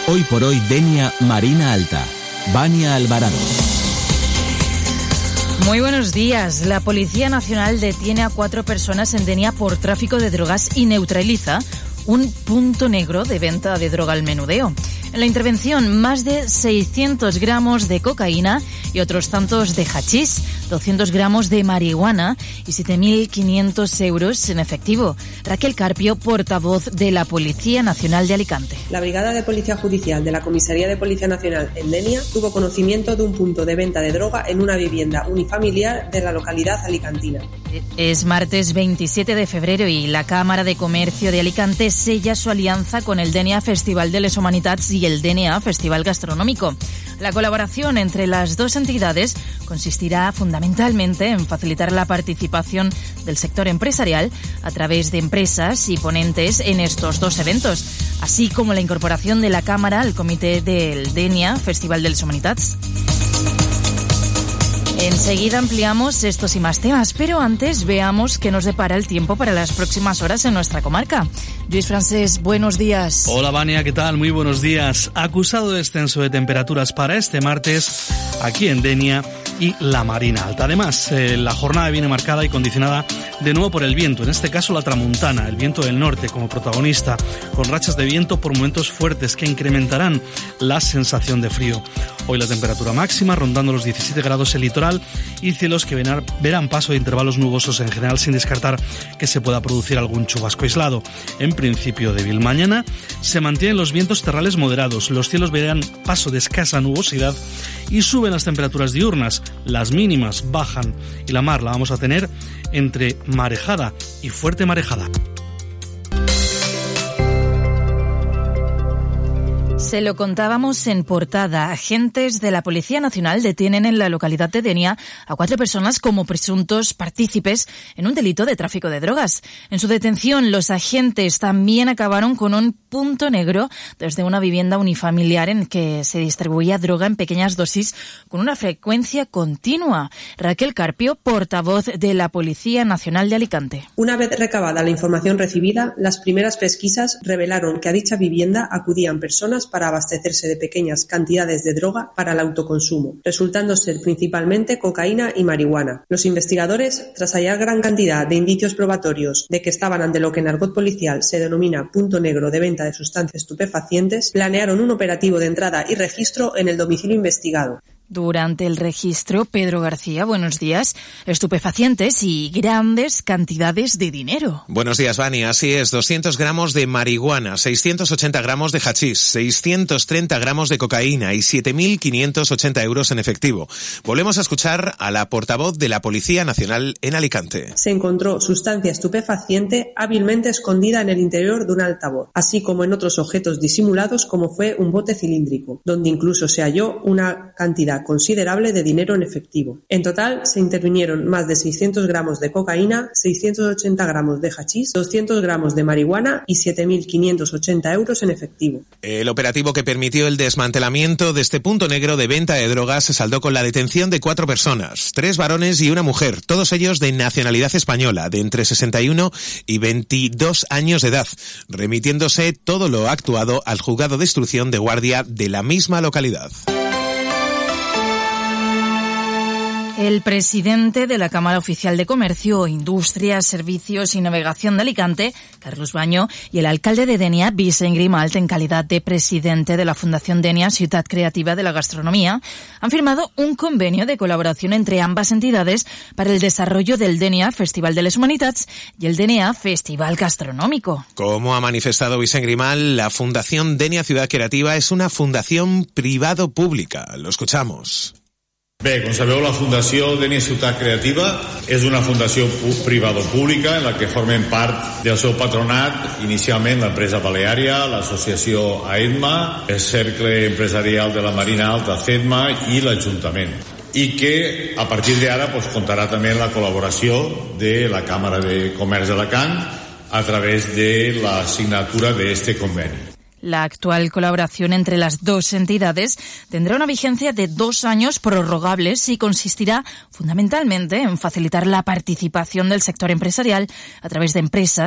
Hoy por hoy Denia Marina Alta. Vania Alvarado. Muy buenos días. La Policía Nacional detiene a 4 personas en Denia por tráfico de drogas y neutraliza un punto negro de venta de droga al menudeo. En la intervención, más de 600 gramos de cocaína y otros tantos de hachís, 200 gramos de marihuana y 7.500 euros en efectivo. Raquel Carpio, portavoz de la Policía Nacional de Alicante. La Brigada de Policía Judicial de la Comisaría de Policía Nacional en Denia tuvo conocimiento de un punto de venta de droga en una vivienda unifamiliar de la localidad alicantina. Es martes 27 de febrero y la Cámara de Comercio de Alicante sella su alianza con el Denia Festival de les Humanitats y el Denia Festival Gastronómico. La colaboración entre las dos entidades consistirá fundamentalmente en facilitar la participación del sector empresarial a través de empresas y ponentes en estos dos eventos, así como la incorporación de la Cámara al comité del Denia Festival de les Humanitats. Enseguida ampliamos estos y más temas, pero antes veamos qué nos depara el tiempo para las próximas horas en nuestra comarca. Lluís Francés, buenos días. Hola Vania, ¿qué tal? Muy buenos días. Acusado de descenso de temperaturas para este martes aquí en Denia y la Marina Alta. Además, la jornada viene marcada y condicionada de nuevo por el viento, en este caso la tramuntana, el viento del norte como protagonista, con rachas de viento por momentos fuertes que incrementarán la sensación de frío. Hoy la temperatura máxima rondando los 17 grados en litoral y cielos que verán paso de intervalos nubosos en general, sin descartar que se pueda producir algún chubasco aislado. En principio débil. Mañana se mantienen los vientos terrales moderados, los cielos verán paso de escasa nubosidad y suben las temperaturas diurnas, las mínimas bajan y la mar la vamos a tener entre marejada y fuerte marejada. Se lo contábamos en portada. Agentes de la Policía Nacional detienen en la localidad de Denia a 4 personas como presuntos partícipes en un delito de tráfico de drogas. En su detención, los agentes también acabaron con un punto negro desde una vivienda unifamiliar en que se distribuía droga en pequeñas dosis con una frecuencia continua. Raquel Carpio, portavoz de la Policía Nacional de Alicante. Una vez recabada la información recibida, las primeras pesquisas revelaron que a dicha vivienda acudían personas para abastecerse de pequeñas cantidades de droga para el autoconsumo, resultando ser principalmente cocaína y marihuana. Los investigadores, tras hallar gran cantidad de indicios probatorios de que estaban ante lo que en argot policial se denomina punto negro de venta de sustancias estupefacientes, planearon un operativo de entrada y registro en el domicilio investigado. Durante el registro, Pedro García, buenos días, estupefacientes y grandes cantidades de dinero. Buenos días, Vani. Así es, 200 gramos de marihuana, 680 gramos de hachís, 630 gramos de cocaína y 7.580 euros en efectivo. Volvemos a escuchar a la portavoz de la Policía Nacional en Alicante. Se encontró sustancia estupefaciente hábilmente escondida en el interior de un altavoz, así como en otros objetos disimulados como fue un bote cilíndrico, donde incluso se halló una cantidad considerable de dinero en efectivo. En total se intervinieron más de 600 gramos de cocaína, 680 gramos de hachís, 200 gramos de marihuana y 7.580 euros en efectivo. El operativo que permitió el desmantelamiento de este punto negro de venta de drogas se saldó con la detención de 4 personas, 3 varones y una mujer, todos ellos de nacionalidad española, de entre 61 y 22 años de edad, remitiéndose todo lo actuado al juzgado de instrucción de guardia de la misma localidad. El presidente de la Cámara Oficial de Comercio, Industria, Servicios y Navegación de Alicante, Carlos Baño, y el alcalde de Denia, Vicent Grimalt, en calidad de presidente de la Fundación Denia Ciutat Creativa de la Gastronomía, han firmado un convenio de colaboración entre ambas entidades para el desarrollo del Denia Festival de les Humanitats y el Denia Festival Gastronómico. Como ha manifestado Vicent Grimalt, la Fundación Denia Ciutat Creativa es una fundación privado-pública. Lo escuchamos. Bé, com sabeu, la Fundació Denia Ciutat Creativa és una fundació privado-pública en la que formen part del seu patronat inicialment l'empresa Baleària, l'associació AEDMA, el Cercle Empresarial de la Marina Alta CEDMA i l'Ajuntament. I que a partir d'ara comptarà també la col·laboració de la Càmera de Comerç d'Alacant a través de la signatura de este convenio. La actual colaboración entre las dos entidades tendrá una vigencia de 2 años prorrogables y consistirá fundamentalmente en facilitar la participación del sector empresarial a través de empresas